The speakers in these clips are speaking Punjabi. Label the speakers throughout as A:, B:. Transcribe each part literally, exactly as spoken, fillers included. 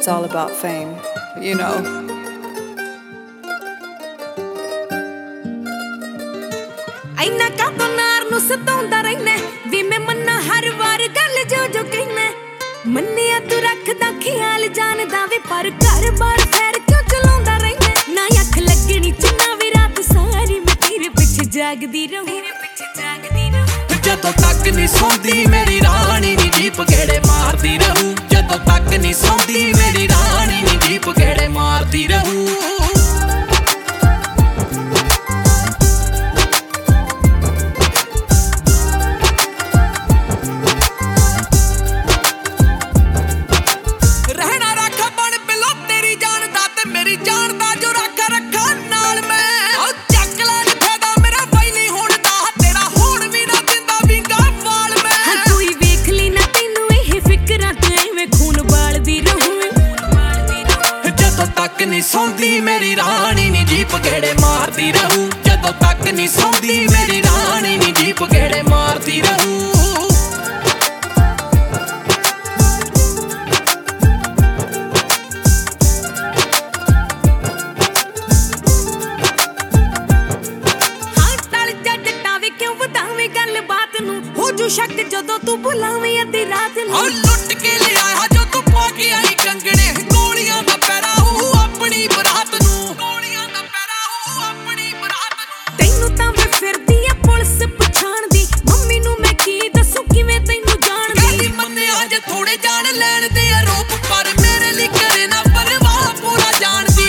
A: it's all about fame, you know.
B: ਇੰਨਾ ਕਾਤੋਂ ਨਾਰ ਨੂੰ ਸਤਾਉਂਦਾ ਰਹਿਣਾ ਵੀ ਮੈਂ ਮੰਨਾ ਹਰ ਵਾਰ ਗੱਲ ਜੋ ਜੋ ਕਹਿਣਾ ਮੰਨਿਆ ਤੂੰ ਰੱਖਦਾ ਖਿਆਲ ਜਾਣਦਾ ਵੇ ਪਰ ਘਰ ਬਾਰ ਫੇਰ ਕਿਉਂ ਚਲਾਉਂਦਾ ਰਹਿਣਾ ਨਾ ਅੱਖ ਲੱਗਣੀ ਚੰਨਾ ਵੀ ਰਾਤ ਸਾਰੀ ਮੈਂ ਤੇਰੇ ਪਿੱਛੇ ਜਾਗਦੀ ਰਹੂੰ ਤੇਰੇ ਪਿੱਛੇ ਜਾਗਦੀ ਰਹੂੰ
C: ਜਦੋਂ ਤੱਕ ਨਹੀਂ ਸੌਂਦੀ ਮੇਰੀ ਰਾਣੀ ਨੀ ਜੀਪ ਗੇੜੇ ਮਾਰਦੀ ਰਹੂੰ ਜਦੋਂ ਤੱਕ ਨਹੀਂ ਸੌਂਦੀ ਮੇਰੀ ਰਾਣੀ ਨੀ ਜੀਪ ਗੇੜੇ ਮਾਰਦੀ ਰਹੂੰ ਨਹੀਂ ਸੌਂਦੀ ਮੇਰੀ ਰਾਣੀ ਨੀ ਜੀਪ ਗੇੜੇ ਮਾਰਦੀ ਰਹੂੰ ਜਦੋਂ ਤੱਕ ਨਹੀਂ ਸੌਂਦੀ ਮੇਰੀ ਰਾਣੀ ਨੀ ਜੀਪ ਗੇੜੇ ਮਾਰਦੀ ਰਹੂੰ
B: ਹਾਂ ਟਲ ਜਾ ਜੱਟਾਂ ਵੇ ਕਿਉਂ ਵਧਾਵੇਂ ਗੱਲ ਬਾਤ ਨੂੰ ਹੋ ਜੂ ਸ਼ੱਕ ਜਦੋਂ ਤੂੰ ਬੁਲਾਵੇਂ ਅੱਧੀ ਰਾਤ ਨੂੰ
C: ਹਾਂ ਲੁੱਟ ਕੇ ਲਿਆਇਆ ਜੋ ਤੂੰ ਪਾ ਕੇ ਆਈ ਕੰਗਣੇ ਗੋਲੀਆਂ ਦਾ ਪੈਰਾ ਆਪਣੀ ਬਰਾਤ ਨੂੰ ਗੋਲੀਆਂ ਦਾ ਪੈਰਾ ਆਪਣੀ ਬਰਾਤ ਨੂੰ
B: ਤੈਨੂੰ ਤਾਂ ਵੇ ਫਿਰਦੀ ਆ ਪੁਲਿਸ ਪਛਾਣਦੀ ਮੰਮੀ ਨੂੰ ਮੈਂ ਕੀ ਦੱਸੂ ਕਿਵੇਂ ਤੈਨੂੰ ਜਾਣਦੀ
C: ਕਹਿੰਦੀ ਮੰਨਿਆ ਜੇ ਥੋੜੇ ਜਾਣ ਲੈਣ ਦੇ ਆਰੋਪ ਪਰ ਮੇਰੇ ਲਈ ਕਰੇ ਨਾ ਪਰਵਾਹ ਪੂਰਾ ਜਾਣਦੀ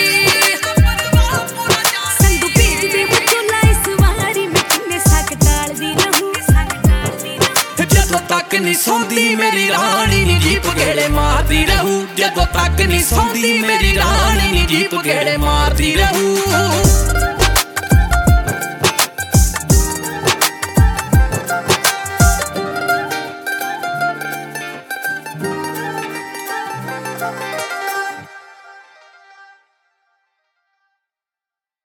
B: ਸੰਦੂ ਭੇਜਦੇ ਵਿਚੋਲਾ ਇਸ ਵਾਰੀ ਮੈਂ ਕਿੰਨੇ ਸੱਕ ਟਾਲਦੀ ਰਹੂੰ
C: ਜਦੋਂ ਤੱਕ ਨਹੀਂ ਸੌਂਦੀ ਮੇਰੀ ਰਾਣੀ ਨੀ ਜੀਪ ਗੇੜੇ ਮਾਰਦੀ ਰਹੂੰ ਜਦੋਂ ਤੱਕ ਨਹੀਂ ਸੌਂਦੀ ਮੇਰੀ ਰਾਣੀ ਨੀ ਜੀਪ ਗੇੜੇ ਮਾਰਦੀ ਰਹੂੰ